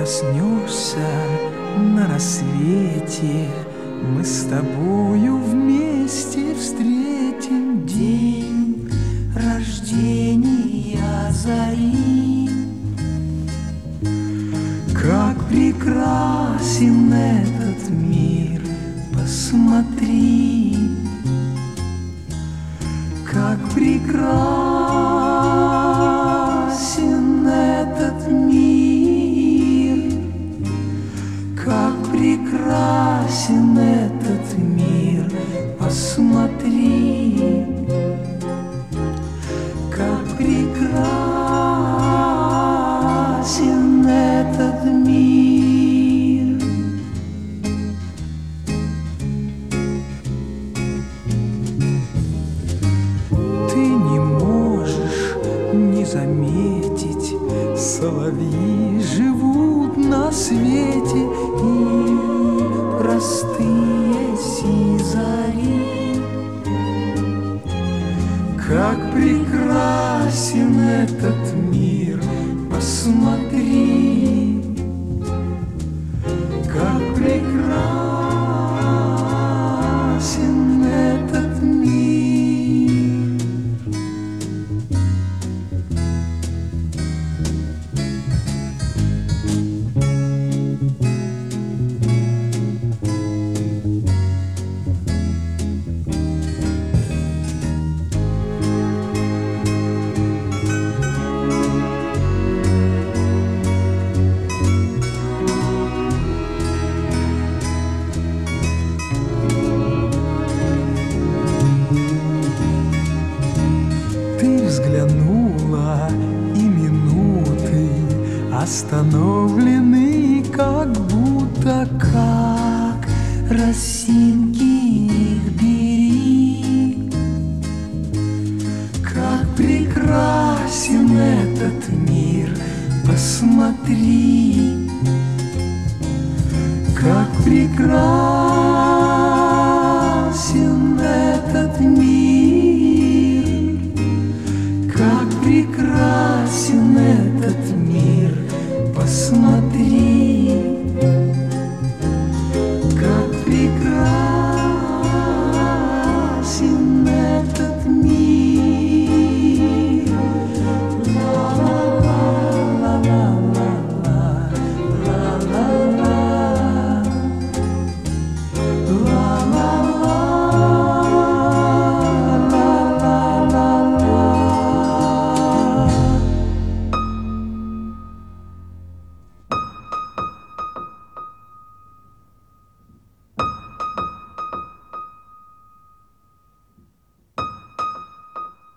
проснешься на рассвете, мы с тобою вместе встретим день рождения зари. Как прекрасен этот мир, посмотри, как прекрасен этот мир, как прекрасен этот мир, посмотри, как прекрасен этот мир. Ты не можешь не заметить, соловьи живут на свете, и простые сизари. Как прекрасен этот мир, посмотри, как прекрасен этот мир. Взглянула, и минуты остановлены, как будто, как росинки их бери. Как прекрасен этот мир, посмотри, как прекрасен этот мир.